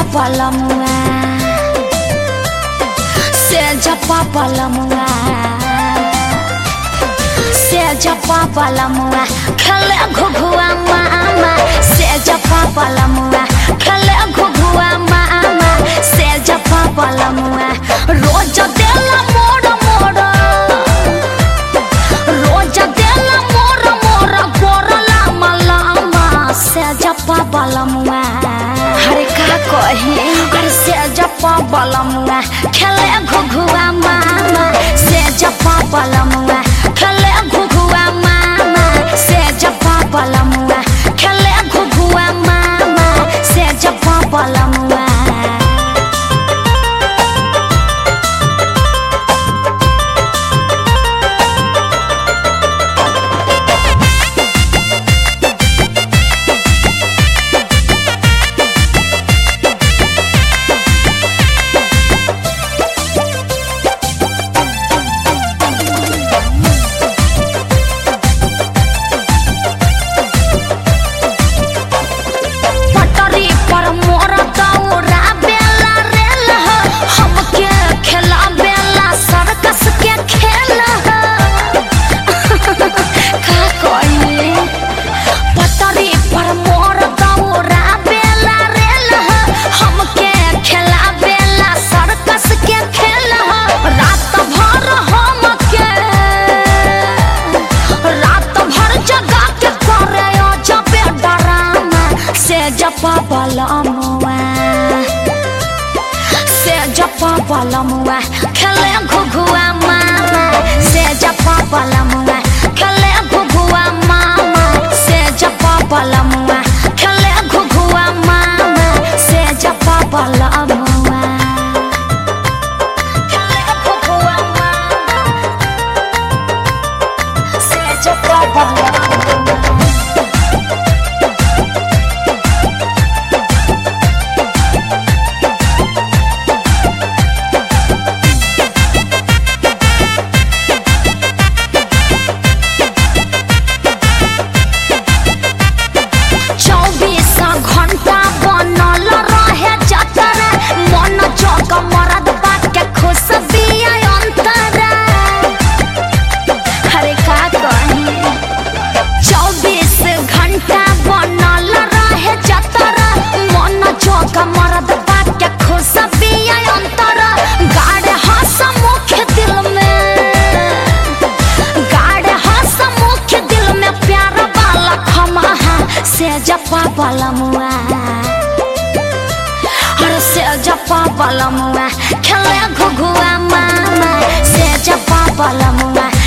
balamua, sejapa balamua, sejapa balamua, khale ghugua mama, sejapa balamua, khale ghugua mama, sejapa balamua, roz dela mora mora, roz dela mora mora, gorala malama, sejapa balamua. हरे का कहे हरे से जपा बलमुआ खेले घुघुआ मामा से जपा बलमुआ खेले घुघुआ मामा से जपा बलमुआ खेले घुघुआ मामा से जपा बलमुआ जपा बलमुआ से जपा बलमुआ खेले घुघुआ मामा से जपा बलमुआ खेले घुघुआ मामा से जपा बलमुआ खेले घुघुआ मामा से जपा बलमुआ खेले घुघुआ मामा से जपा बलमुआ जपा बलमुआ हरे से जपा बलमुआ खेले घुघुआ मामा से जपा बलमुआ